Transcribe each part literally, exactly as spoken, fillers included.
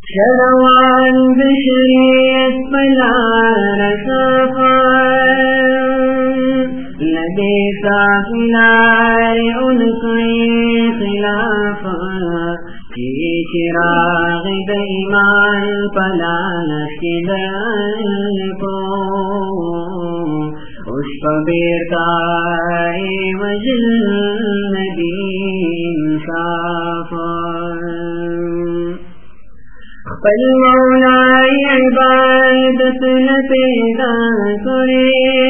شروان بشریت پلا رسافان لدے ساکلائے ان کے خلافا کی چراغ ایمان پلا نشکدن کو اس پبیرتائے وجل ندیم صافان پل مولائی عبادت نپیدا کرے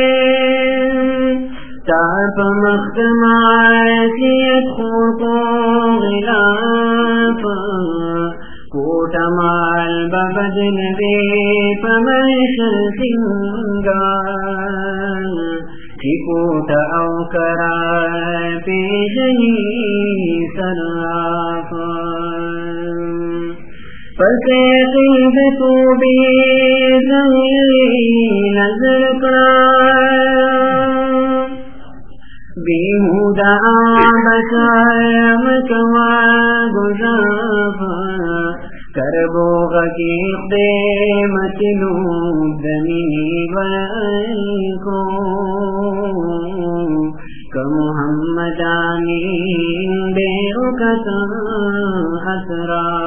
تاپ مختمائیت خوکو غلاف کوٹ مال ببدن دے پمشل سنگان کی کوٹ او کرا پیشنی سرافان فسیقید تو بی زنگلی نظر کرا بیہودا بسائم کوا گزافا کربو غکیق دے مطلوب دمینی والکو کہ محمد آمین بے اکتا حسرا